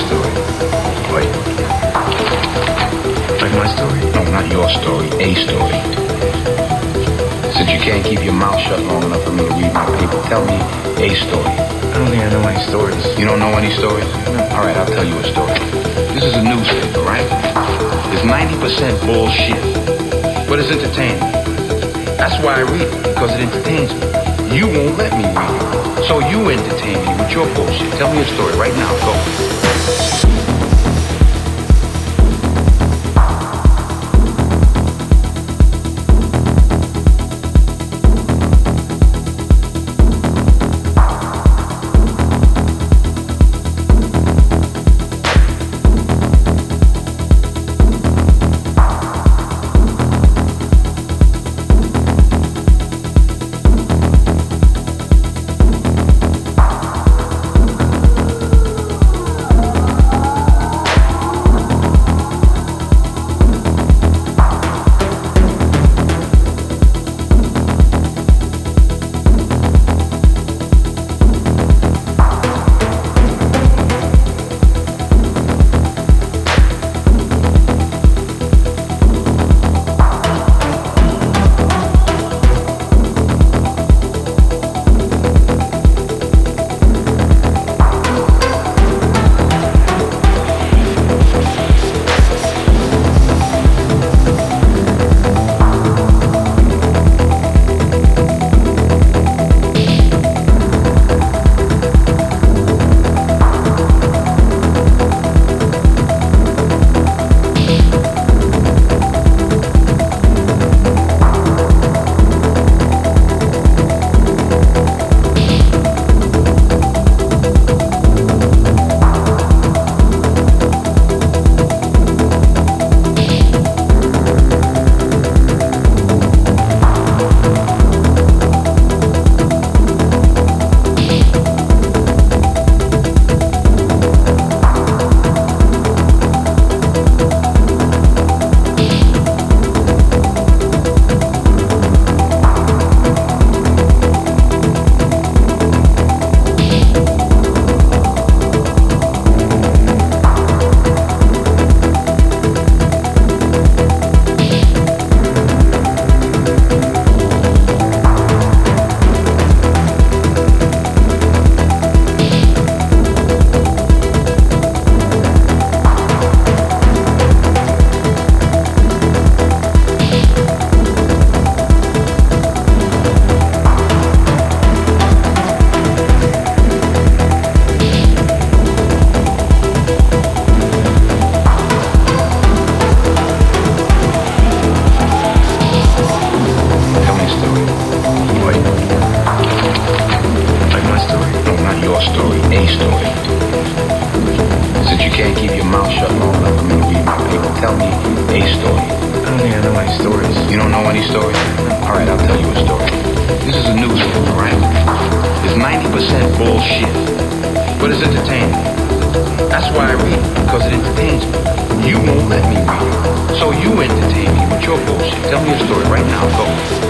story. Wait. Like my story? No, not your story. A story. Since you can't keep your mouth shut long enough for me to read my paper, tell me a story. I don't think I know any stories. You don't know any stories? No. All right, I'll tell you a story. This is a newspaper, right? It's 90% bullshit, but it's entertaining. That's why I read it, because it entertains me. You won't let me read it, so you entertain me with your bullshit. Tell me a story right now. Go. So you entertain me with your bullshit. Tell me a story right now. Go.